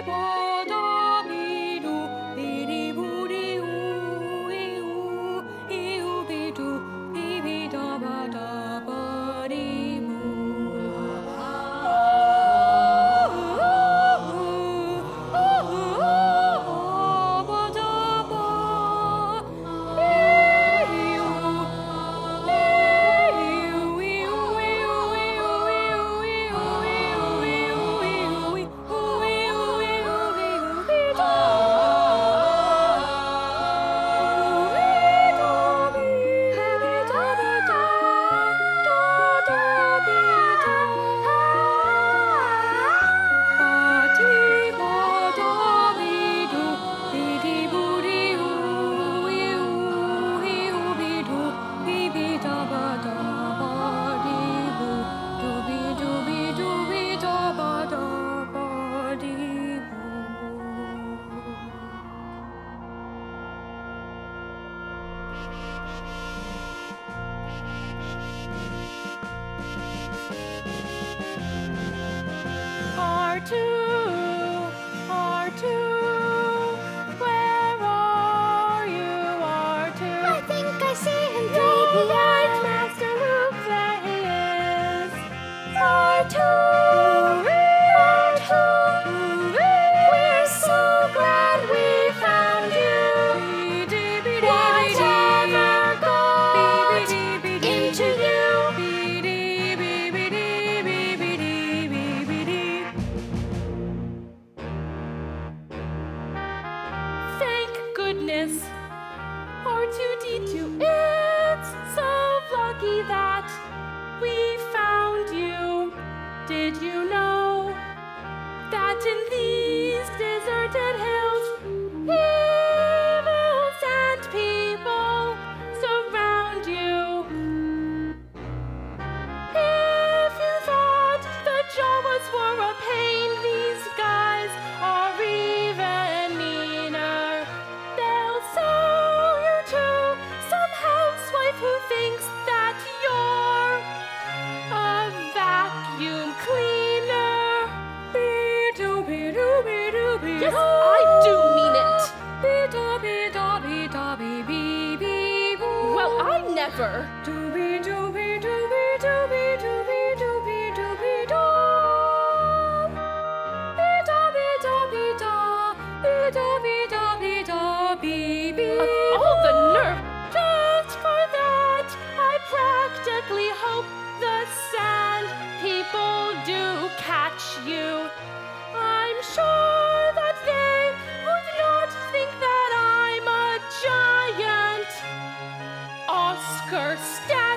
R2, where are you, R2? I think I see him through the Right, air. Master Luke, there he is. R2, R2, we're so glad we found you. Whatever got into you? Thank goodness, R2-D2, it's so lucky that we found you. Did you know that in these deserted hills, evil sand people surround you? If you thought the Jawas were a pain, these guys are even meaner. They'll sell you to some housewife who thinks that you're a vacuum cleaner. Yes, I do mean it. Well, I never. All the nerve! Just for that, I practically hope the sand people do catch you. I'm sure that they would not think that I'm a giant Oscar Stan.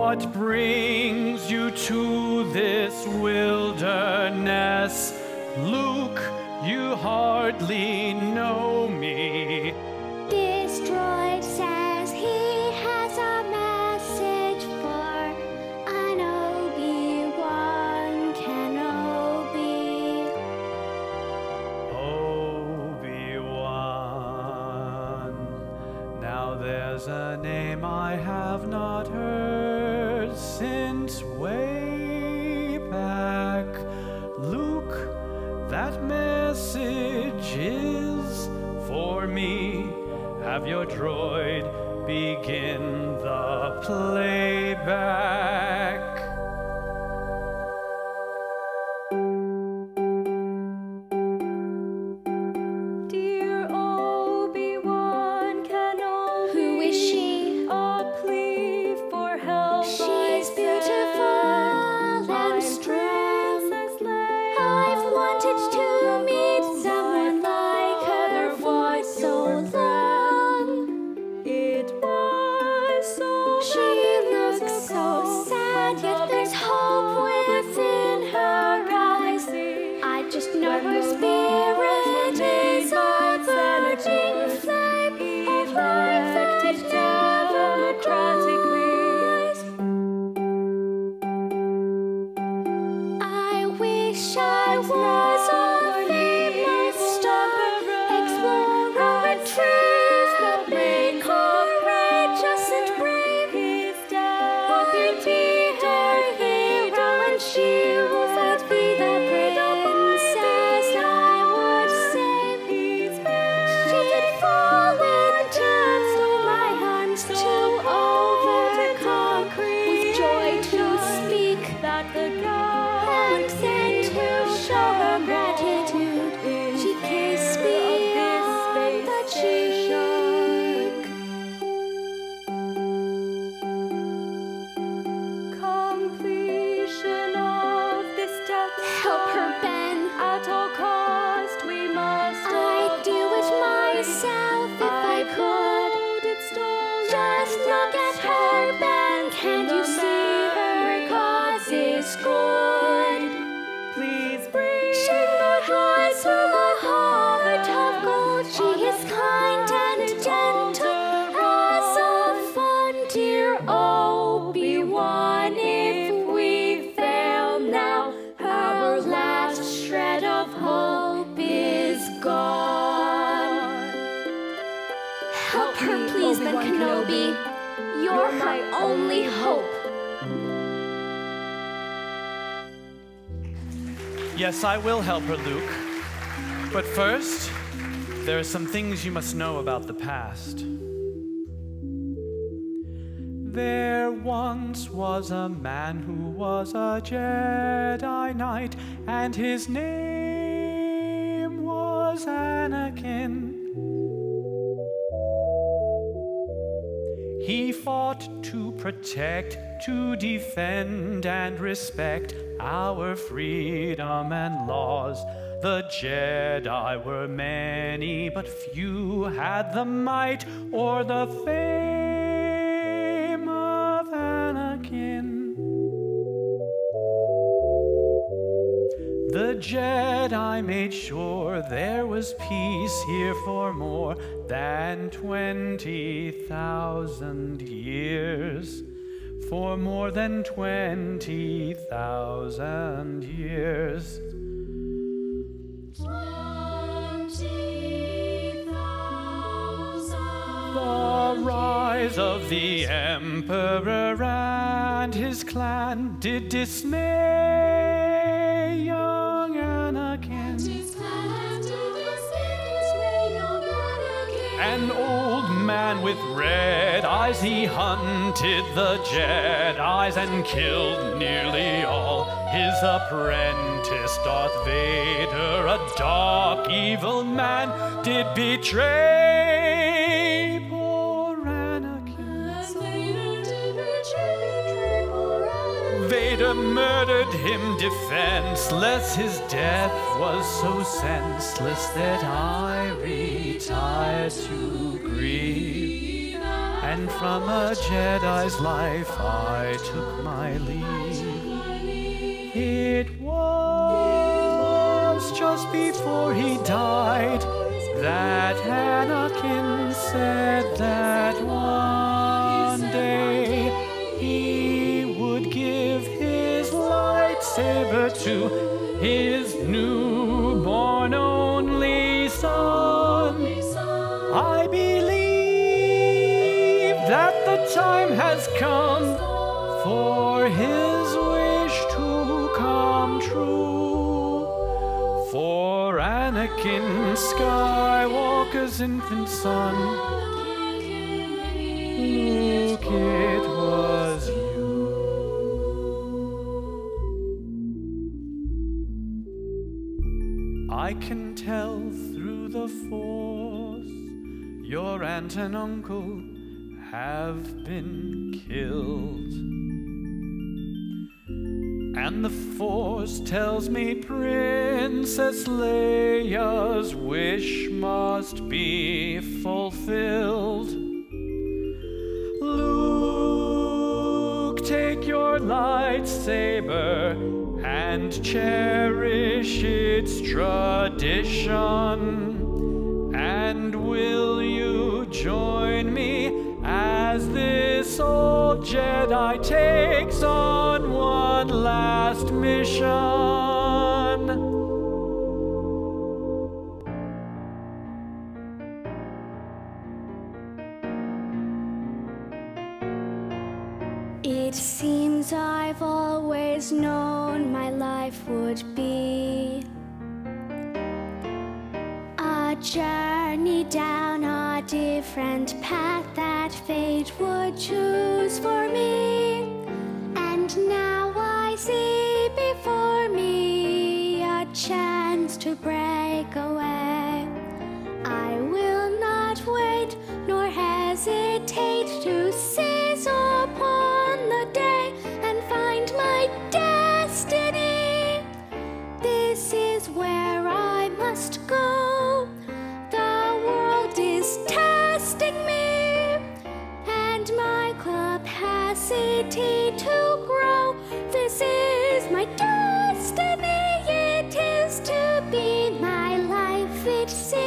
What brings you to this wilderness? Luke, you hardly know me. This droid says he has a message for an Obi-Wan Kenobi. Obi-Wan. Now there's a name I have not heard since way back. Luke, that message is for me. Have your droid begin the playback. Dear Obi-Wan Kenobi, Who is she? a plea for help. She's beautiful and strong. I've wanted to meet someone like her for so long. It was so She looks so sad, yet there's hope within her eyes. I just know her spirit is a burning flame of life that never dies. I wish I was a famous star, explorer with trees that make her courageous and brave. Or you'd be her hero and she would be the princess I would save. She'd fall into my arms to overcome, with joy to speak that the God and then to show her gratitude. She kissed me on the cheek. completion of this task. Help her, Ben. At all cost, we must. I'd do it myself if I could. Just look at her, Ben. Can't you see her cause is good? Please bring She has a heart of gold. She is kind and gentle as a fawn. Dear Obi-Wan, if we fail now, our last shred of hope is gone. Help her, please, Ben Kenobi. You're my only hope. Yes, I will help her, Luke. But first, there are some things you must know about the past. There once was a man who was a Jedi Knight, and his name was Anakin. He fought to protect, to defend, and respect our freedom and laws. The Jedi were many, but few had the might or the fame of Anakin. The Jedi made sure there was peace here for more than 20,000 years. For more than 20,000 years. 20,000. The rise of the Emperor and his clan did dismay young Anakin. An old man with red eyes, he hunted the Jedis and killed nearly all. His apprentice Darth Vader, a dark, evil man, did betray poor Anakin. Vader murdered him defenseless. His death was so senseless that I retired to grieve. and from a Jedi's life I took my leave. It was just before he died that Anakin said that one day he would give his lightsaber to his newborn only son. I believe that the time has come for his wish to come true. For Anakin Skywalker's infant son, Luke, it was you. I can tell through the Force your aunt and uncle have been killed. And the Force tells me Princess Leia's wish must be fulfilled. Luke, take your lightsaber and cherish its tradition. And will you join me as this old Jedi takes on one last mission? It seems I've always known my life would be a journey down a different path that fate would choose for me. And now I see before me a chance to break away. I will not wait nor hesitate to seize upon the day and find my destiny. This is where I must go. The world is testing me, and my capacity to grow. This is my destiny. It is to be my life. It seems